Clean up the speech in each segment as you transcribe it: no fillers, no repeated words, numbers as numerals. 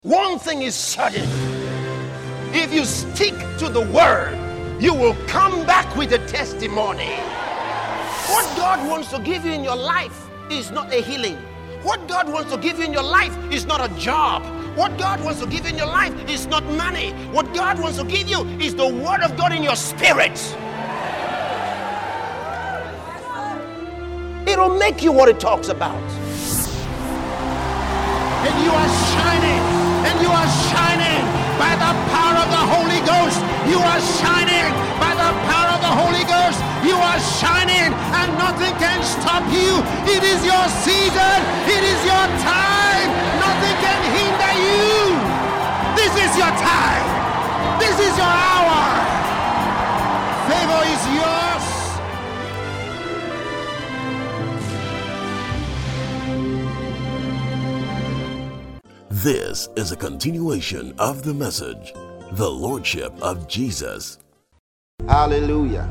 One thing is certain. If you stick to the word, you will come back with a testimony. What God wants to give you in your life is not a healing. What God wants to give you in your life is not a job. What God wants to give you in your life is not money. What God wants to give you is the word of God in your spirit. It'll make you what it talks about. And you are shining. And you are shining by the power of the Holy Ghost. You are shining by the power of the Holy Ghost. You are shining and nothing can stop you. It is your season. It is your time. Nothing can hinder you. This is your time. This is your hour. Favor is yours. This is a continuation of the message, the Lordship of Jesus. Hallelujah.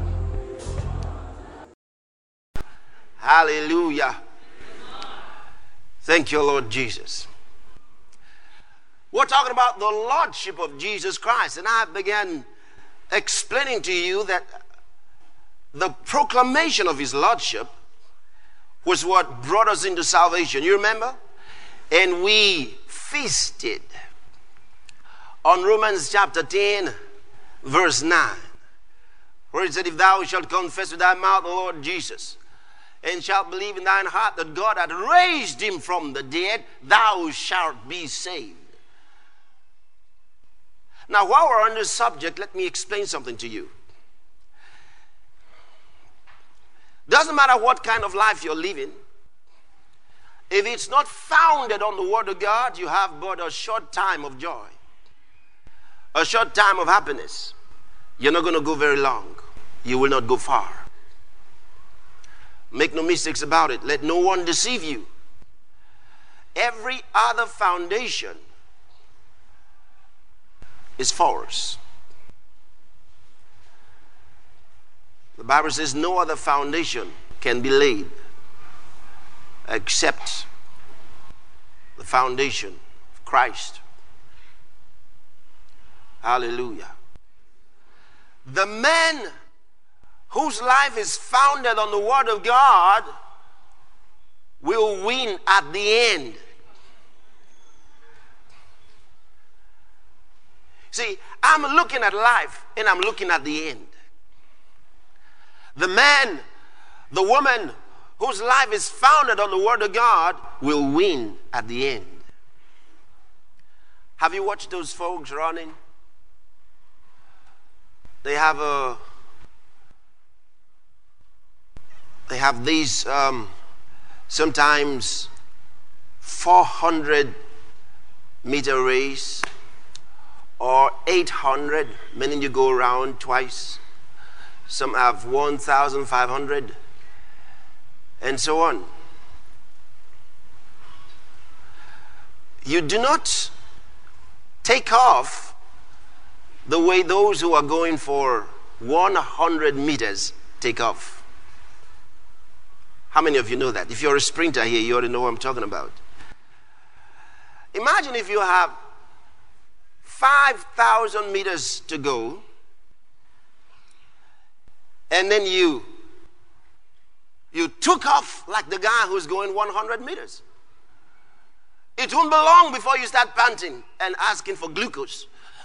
Hallelujah. Thank you, Lord Jesus. We're talking about the Lordship of Jesus Christ, and I began explaining to you that the proclamation of His Lordship was what brought us into salvation. You remember? And we feasted on Romans chapter 10 verse 9, where it said, if thou shalt confess with thy mouth the Lord Jesus, and shalt believe in thine heart that God hath raised him from the dead, thou shalt be saved. Now, while we're on this subject, let me explain something to you. Doesn't matter what kind of life you're living, if it's not founded on the Word of God, you have but a short time of joy, a short time of happiness. You're not going to go very long. You will not go far. Make no mistakes about it. Let no one deceive you. Every other foundation is false. The Bible says no other foundation can be laid except the foundation of Christ. Hallelujah. The man whose life is founded on the Word of God will win at the end. See, I'm looking at life and I'm looking at the end. The man, the woman whose life is founded on the Word of God will win at the end. Have you watched those folks running? They have these sometimes 400 meter race or 800, meaning you go around twice. Some have 1,500. And so on. You do not take off the way those who are going for 100 meters take off. How many of you know that? If you're a sprinter here, you ought to know what I'm talking about. Imagine if you have 5,000 meters to go, and then you took off like the guy who's going 100 meters. It won't be long before you start panting and asking for glucose.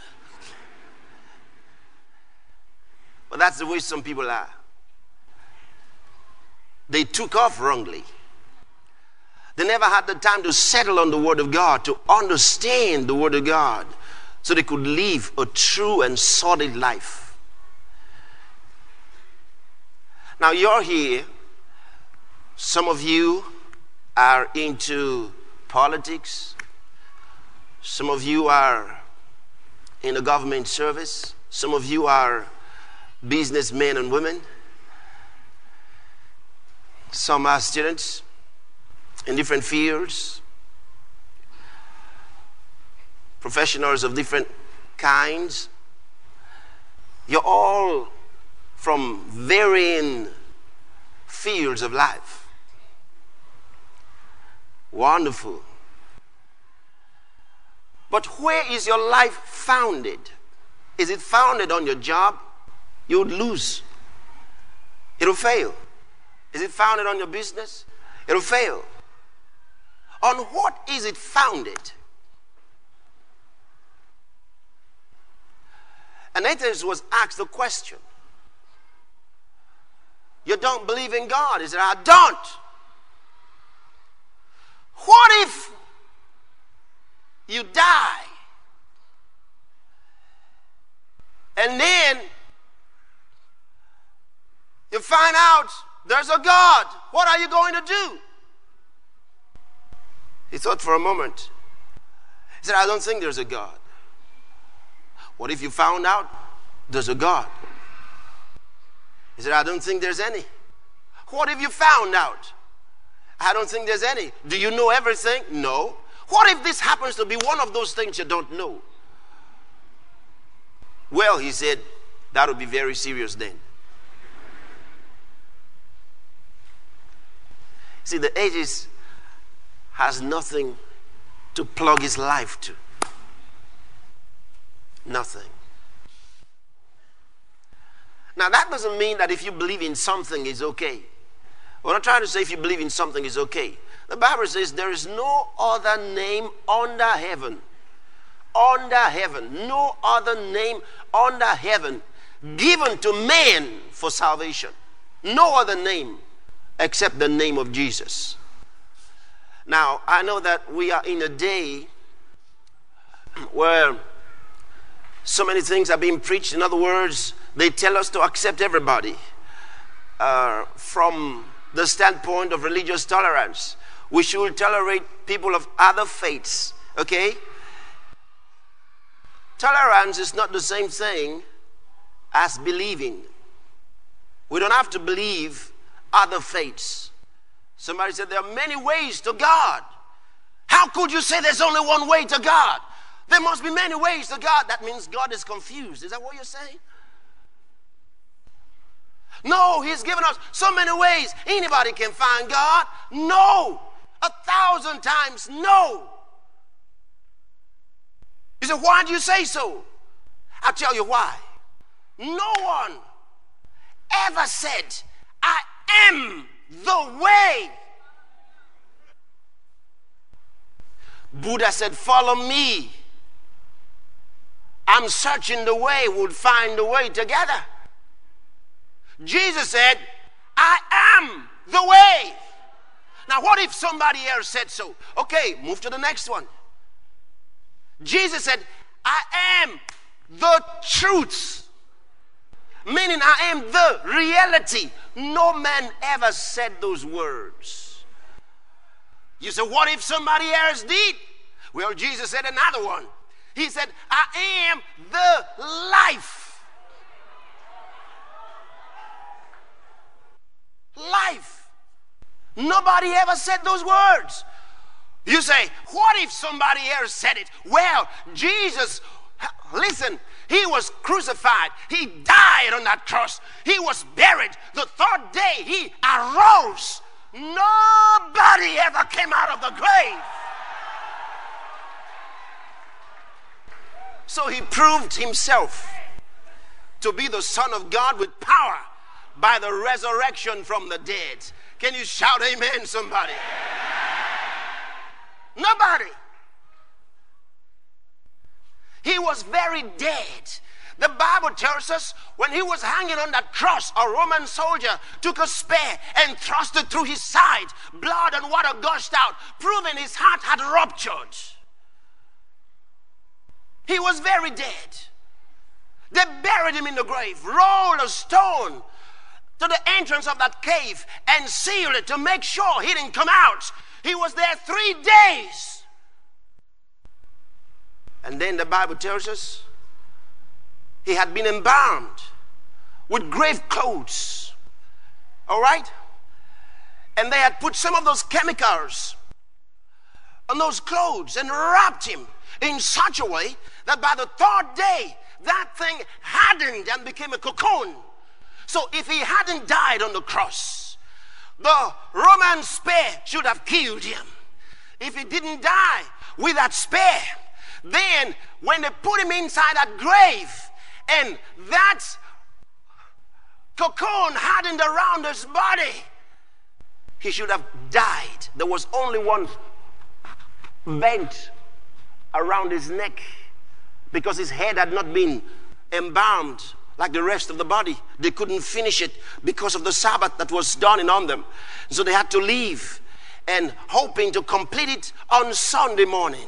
But that's the way some people are. They took off wrongly. They never had the time to settle on the Word of God, to understand the Word of God, so they could live a true and solid life. Now you're here. Some of you are into politics. Some of you are in the government service. Some of you are businessmen and women. Some are students in different fields. Professionals of different kinds. You're all from varying fields of life. Wonderful. But where is your life founded? Is it founded on your job? You would lose. It'll fail. Is it founded on your business? It'll fail. On what is it founded? And Athens was asked the question. You don't believe in God? He said, I don't. What if you die and then you find out there's a God? What are you going to do? He thought for a moment. He said, I don't think there's a God. What if you found out there's a God? He said, I don't think there's any. What if you found out? I don't think there's any. Do you know everything? No. What if this happens to be one of those things you don't know? Well, he said, that would be very serious then. See, the atheist has nothing to plug his life to. Nothing. Now, that doesn't mean that if you believe in something, it's okay. We're not trying to say if you believe in something, it's okay. The Bible says there is no other name under heaven. Under heaven. No other name under heaven given to man for salvation. No other name except the name of Jesus. Now, I know that we are in a day where so many things are being preached. In other words, they tell us to accept everybody from the standpoint of religious tolerance. We should tolerate people of other faiths, okay? Tolerance is not the same thing as believing. We don't have to believe other faiths. Somebody said there are many ways to God. How could you say there's only one way to God? There must be many ways to God. That means God is confused. Is that what you're saying? No, he's given us so many ways. Anybody can find God. No. 1,000 times no. You say, why do you say so? I'll tell you why. No one ever said, I am the way. Buddha said, follow me. I'm searching the way. We'll find the way together. Jesus said, I am the way. Now, what if somebody else said so? Okay, move to the next one. Jesus said, I am the truth. Meaning, I am the reality. No man ever said those words. You say, what if somebody else did? Well, Jesus said another one. He said, I am the life. Life. Nobody ever said those words. You say, what if somebody else said it? Well, Jesus, listen, he was crucified. He died on that cross. He was buried. The third day, he arose. Nobody ever came out of the grave. So he proved himself to be the Son of God with power by the resurrection from the dead. Can you shout amen, somebody? Nobody. He was very dead. The Bible tells us when he was hanging on that cross, a Roman soldier took a spear and thrust it through his side. Blood and water gushed out, proving his heart had ruptured. He was very dead. They buried him in the grave, rolled a stone to the entrance of that cave and sealed it to make sure he didn't come out. He was there 3 days. And then the Bible tells us he had been embalmed with grave clothes. All right? And they had put some of those chemicals on those clothes and wrapped him in such a way that by the 3rd day, that thing hardened and became a cocoon. So if he hadn't died on the cross, the Roman spear should have killed him. If he didn't die with that spear, Then, when they put him inside that grave, and that cocoon hardened around his body, he should have died. There was only one vent around his neck because his head had not been embalmed like the rest of the body. They couldn't finish it because of the Sabbath that was dawning on them. So they had to leave, and hoping to complete it on Sunday morning.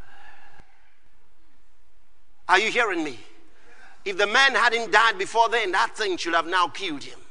Are you hearing me? If the man hadn't died before then, that thing should have now killed him.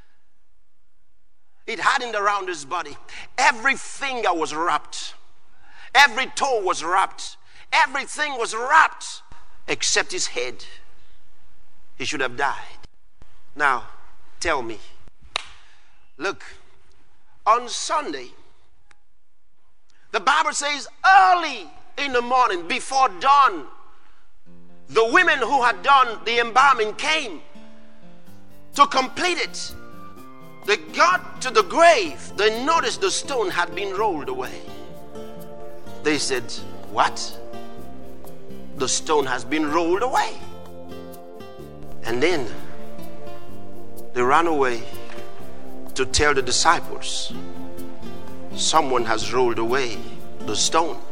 It hardened around his body. Every finger was wrapped. Every toe was wrapped. Everything was wrapped except his head. He should have died. Now, tell me. Look, on Sunday, the Bible says early in the morning, before dawn, the women who had done the embalming came to complete it. They got to the grave. They noticed the stone had been rolled away. They said, "What? The stone has been rolled away." And then they ran away to tell the disciples, "Someone has rolled away the stone."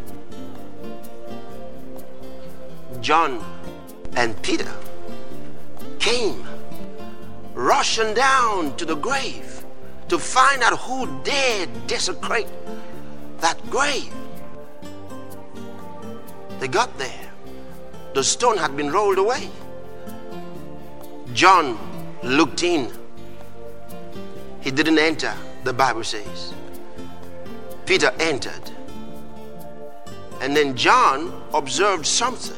John and Peter came rushing down to the grave to find out who dared desecrate that grave. They got there. The stone had been rolled away. John looked in. He didn't enter, the Bible says. Peter entered. And then John observed something.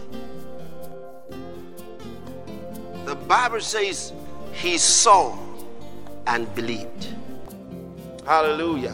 The Bible says he saw and believed. Hallelujah.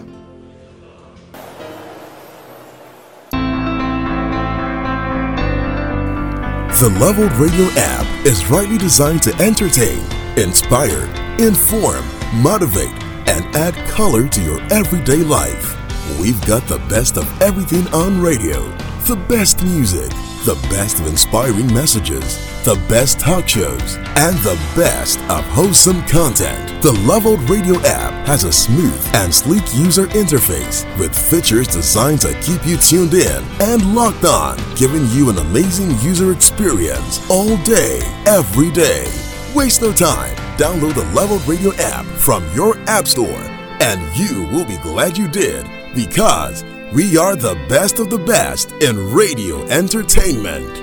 The Leveled Radio app is rightly designed to entertain, inspire, inform, motivate, and add color to your everyday life. We've got the best of everything on radio, the best music, the best of inspiring messages, the best talk shows, and the best of wholesome content. The Leveled Radio app has a smooth and sleek user interface with features designed to keep you tuned in and locked on, giving you an amazing user experience all day, every day. Waste no time. Download the Leveled Radio app from your app store, and you will be glad you did, because we are the best of the best in radio entertainment.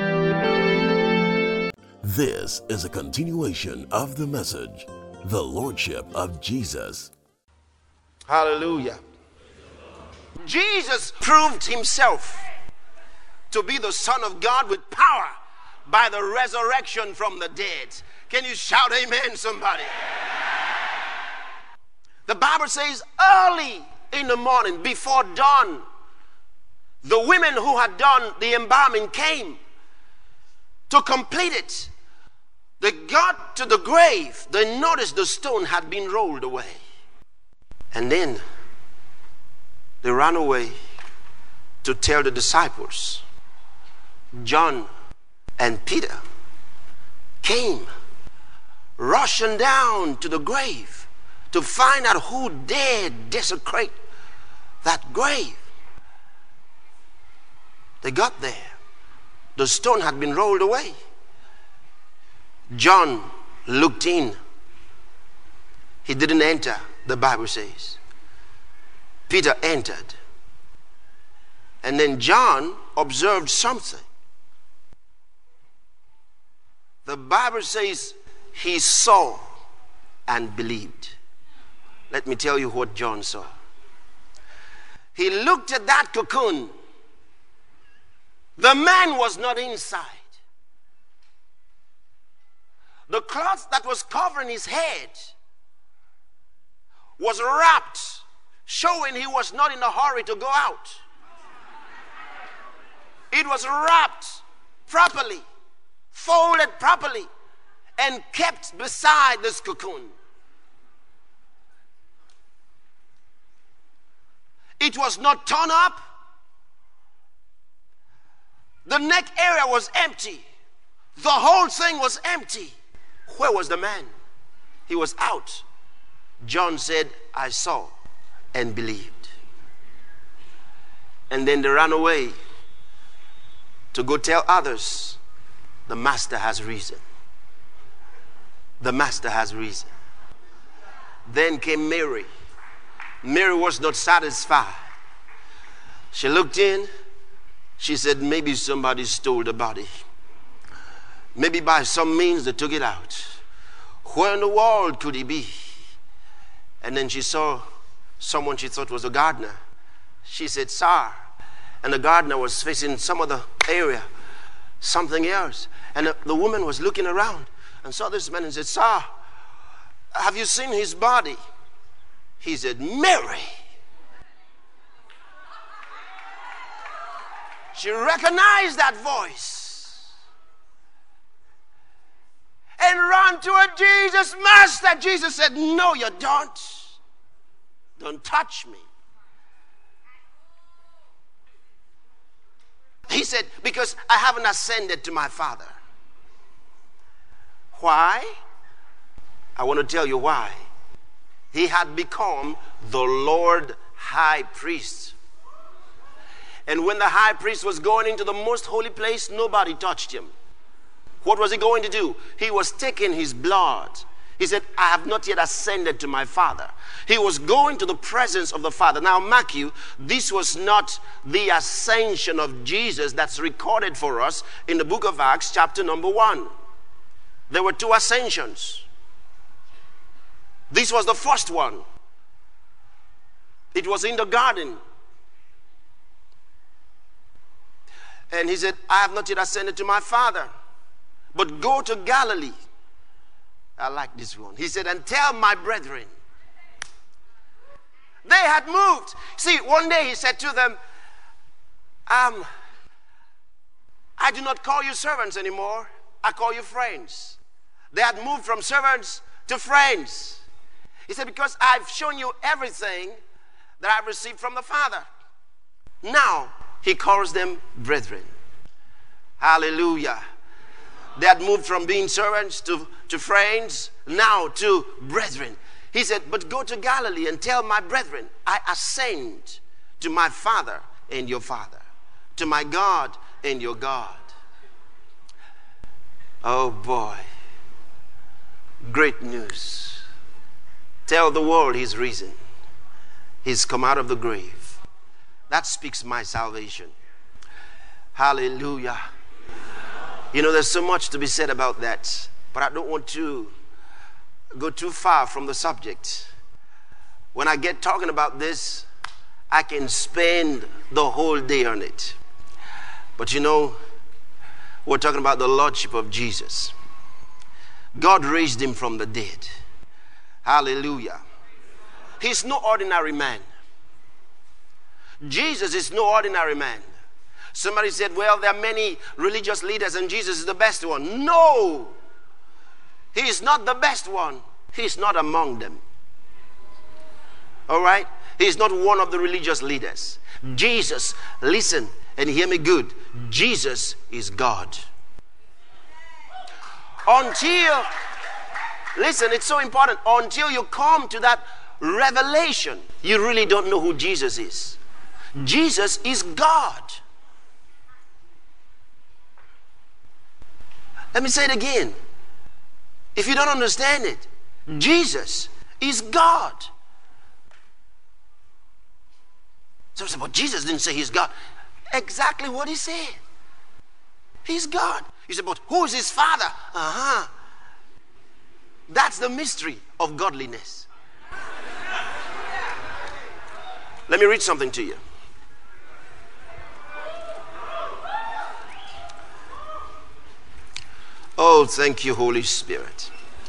This is a continuation of the message, The Lordship of Jesus. Hallelujah. Jesus proved himself to be the Son of God with power by the resurrection from the dead. Can you shout amen, somebody? The Bible says early in the morning, before dawn, the women who had done the embalming came to complete it. They got to the grave. They noticed the stone had been rolled away. And then they ran away to tell the disciples. John and Peter came rushing down to the grave to find out who dared desecrate that grave. They got there. The stone had been rolled away. John looked in. He didn't enter, the Bible says. Peter entered. And then John observed something. The Bible says he saw and believed. Let me tell you what John saw. He looked at that cocoon. The man was not inside. The cloth that was covering his head was wrapped, showing he was not in a hurry to go out. It was wrapped properly, folded properly, and kept beside this cocoon. It was not torn up. The neck area was empty. The whole thing was empty. Where was the man? He was out. John said, I saw and believed. And then they ran away to go tell others, the master has risen. The master has risen. Then came Mary. Mary was not satisfied. She looked in. She said, maybe somebody stole the body. Maybe by some means they took it out. Where in the world could he be? And then she saw someone she thought was a gardener. She said, sir. And the gardener was facing some other area, something else. And the woman was looking around and saw this man and said, sir, have you seen his body? He said, Mary. She recognized that voice and ran to Jesus. Master, Jesus said, no, you don't. Don't touch me. He said, because I haven't ascended to my Father. Why? I want to tell you why. He had become the Lord High Priest. And when the high priest was going into the most holy place, nobody touched him. What was he going to do? He was taking his blood. He said, I have not yet ascended to my Father. He was going to the presence of the Father. Now, mark you, this was not the ascension of Jesus that's recorded for us in the book of Acts, chapter number 1. There were two ascensions. This was the first one. It was in the garden. And he said, I have not yet ascended to my Father, but go to Galilee. I like this one. He said, and tell my brethren. They had moved. See, one day he said to them, I do not call you servants anymore. I call you friends. They had moved from servants to friends. He said, because I've shown you everything that I've received from the Father. Now, he calls them brethren. Hallelujah. They had moved from being servants to friends, now to brethren. He said, but go to Galilee and tell my brethren, I ascend to my Father and your Father, to my God and your God. Oh boy. Great news. Tell the world he's risen. He's come out of the grave. That speaks my salvation. Hallelujah. You know, there's so much to be said about that, but I don't want to go too far from the subject. When I get talking about this, I can spend the whole day on it. But you know, we're talking about the Lordship of Jesus. God raised him from the dead. Hallelujah. He's no ordinary man. Jesus is no ordinary man. Somebody said, well, there are many religious leaders and Jesus is the best one. No! He is not the best one. He is not among them. All right? He is not one of the religious leaders. Jesus, listen and hear me good. Jesus is God. Until, listen, it's so important. Until you come to that revelation, you really don't know who Jesus is. Jesus is God. Let me say it again. If you don't understand it, Jesus is God. So say, but Jesus didn't say he's God. Exactly what he said. He's God. You say, but who is his Father? That's the mystery of godliness. Let me read something to you. Oh, thank you, Holy Spirit.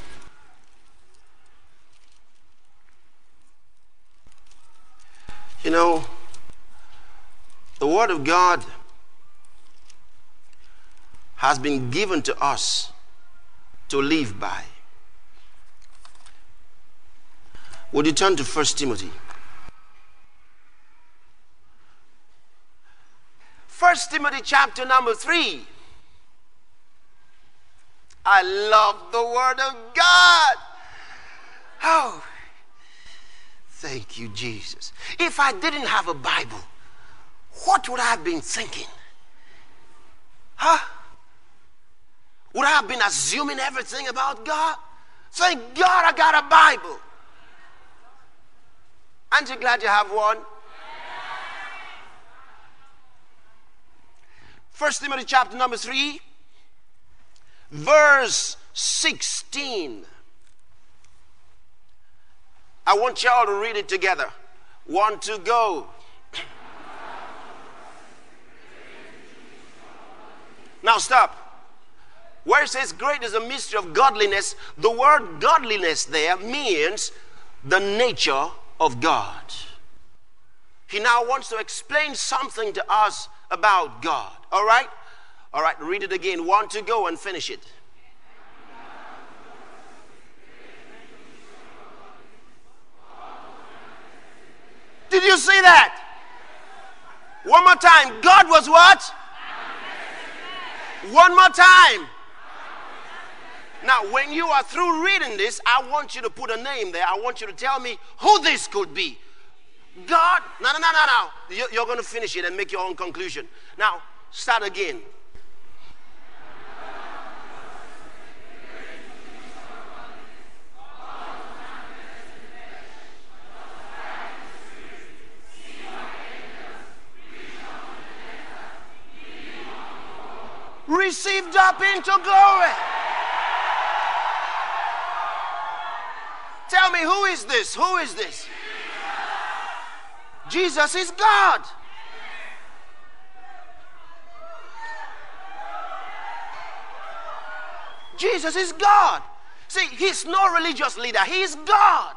You know, the Word of God has been given to us to live by. Would you turn to 1 Timothy? 1 1 Timothy chapter number 3. I love the Word of God. Oh, thank you, Jesus. If I didn't have a Bible, what would I have been thinking? Would I have been assuming everything about God? Thank God I got a Bible. Aren't you glad you have one? 1 Timothy chapter number 3, verse 16. I want y'all to read it together. 1, 2, go. Now stop. Where it says great is the mystery of godliness, the word godliness there means the nature of God. He now wants to explain something to us about God. All right? All right, read it again. 1, 2, go and finish it. Did you see that? One more time. God was what? One more time. Now, when you are through reading this, I want you to put a name there. I want you to tell me who this could be. God. No. You're going to finish it and make your own conclusion. Now, start again. Received up into glory. Tell me, who is this? Who is this? Jesus is God. Jesus is God. See, he's no religious leader. He is God.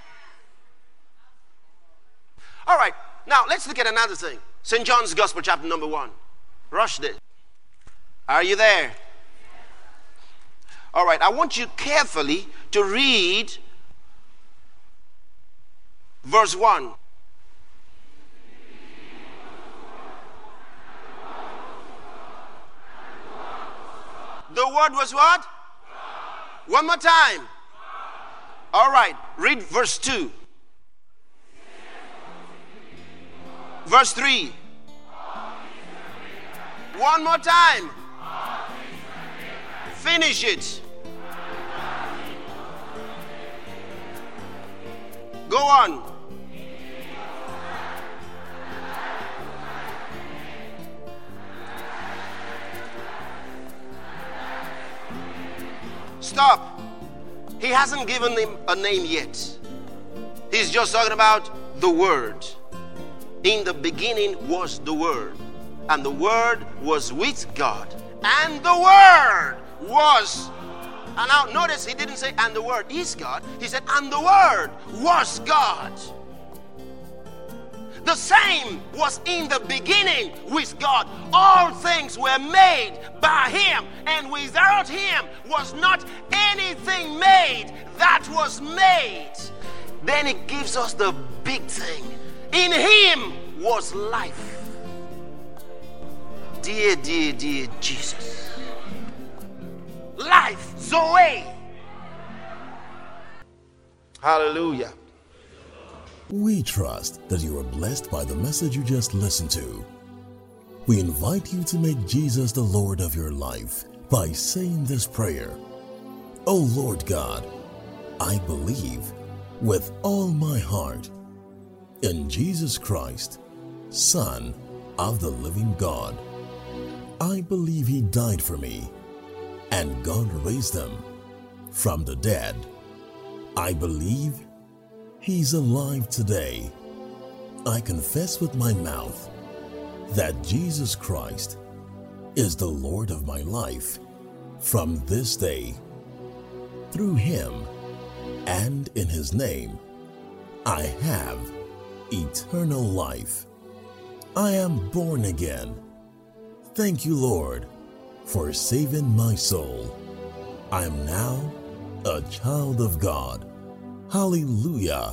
All right, now let's look at another thing. St. John's Gospel, chapter number 1. Rush it. Are you there? All right, I want you carefully to read verse 1. The word was what? One more time. All right, read verse 2. Verse 3. One more time. Finish it. Go on. Stop. He hasn't given him a name yet. He's just talking about the Word. In the beginning was the Word, and the Word was with God, and the Word was. And now notice he didn't say and the Word is God. He said and the Word was God. The same was in the beginning with God. All things were made by Him, and without Him was not anything made that was made. Then it gives us the big thing. In Him was life. Dear Jesus. Life, Zoe. Hallelujah. We trust that you are blessed by the message you just listened to. We invite you to make Jesus the Lord of your life by saying this prayer. Oh Lord God, I believe with all my heart in Jesus Christ, Son of the living God. I believe He died for me and God raised Him from the dead. I believe He's alive today. I confess with my mouth that Jesus Christ is the Lord of my life from this day. Through Him and in His name, I have eternal life. I am born again. Thank you, Lord, for saving my soul. I am now a child of God. Hallelujah.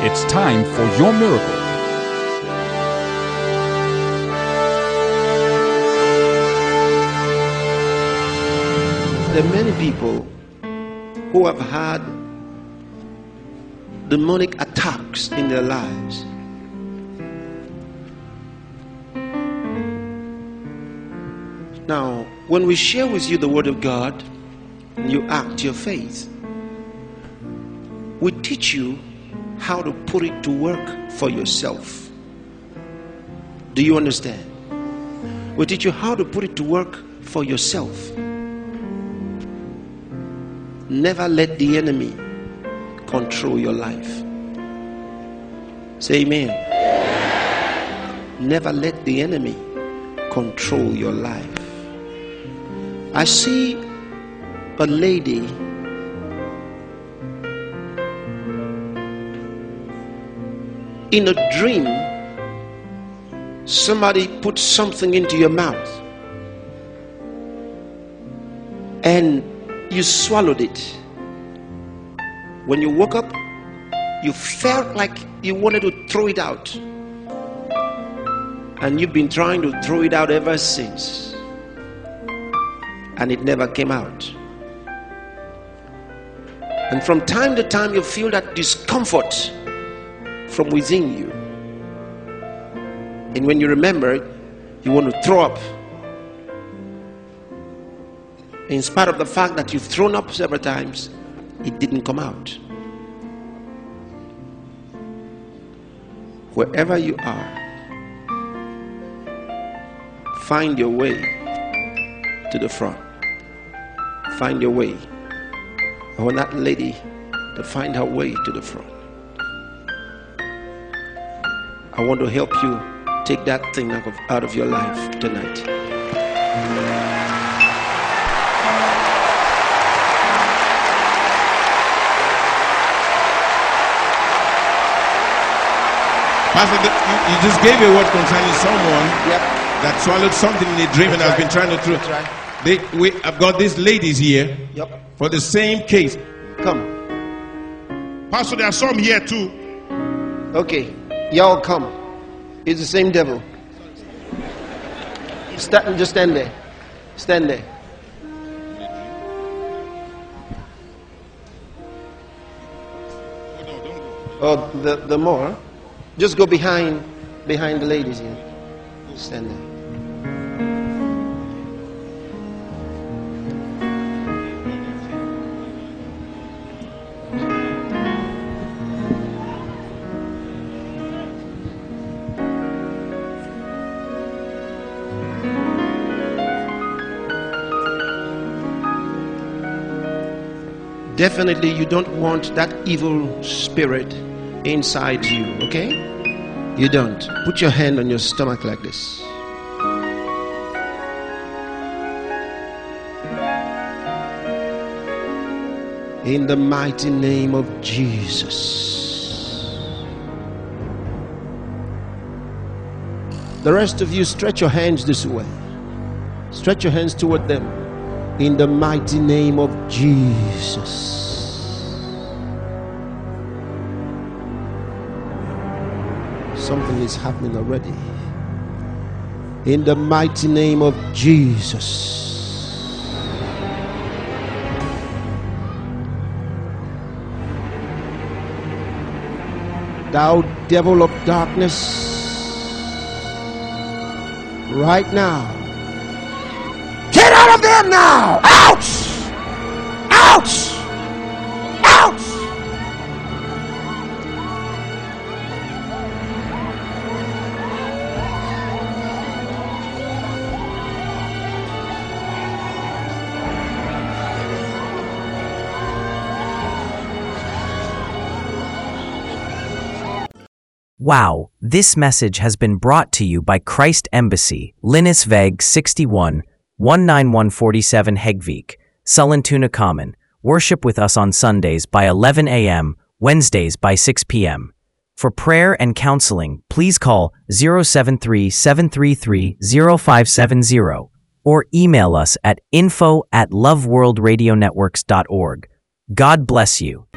It's time for your miracle. There are many people who have had demonic attacks in their lives. Now, when we share with you the Word of God, and you act your faith, we teach you how to put it to work for yourself. Do you understand? We teach you how to put it to work for yourself. Never let the enemy control your life. Say amen. Never let the enemy control your life. I see a lady in a dream. Somebody put something into your mouth and you swallowed it. When you woke up, you felt like you wanted to throw it out, and you've been trying to throw it out ever since, and it never came out. And from time to time you feel that discomfort from within you, and when you remember it, you want to throw up, in spite of the fact that you've thrown up several times. It didn't come out. Wherever you are, find your way to the front. Find your way. I want that lady to find her way to the front. I want to help you take that thing out of your life tonight. Pastor, you just gave a word concerning someone that swallowed something in a dream and has been trying to throw. Right. I've got these ladies here for the same case. Come. Pastor, there are some here too. Okay, y'all come. It's the same devil. Just stand there. Stand there. Oh, the more. Just go behind the ladies here. Stand there. Definitely you don't want that evil spirit inside you, okay? You don't. Put your hand on your stomach like this. In the mighty name of Jesus. The rest of you, stretch your hands this way. Stretch your hands toward them. In the mighty name of Jesus. Something is happening already. In the mighty name of Jesus. Thou devil of darkness, right now, get out of there now! Out! Out! Out! Wow, this message has been brought to you by Christ Embassy, Linnesväg 61, 19147 Häggvik, Sollentuna Common. Worship with us on Sundays by 11 a.m., Wednesdays by 6 p.m. For prayer and counseling, please call 073-733-0570 or email us at info@loveworldradionetworks.org. God bless you.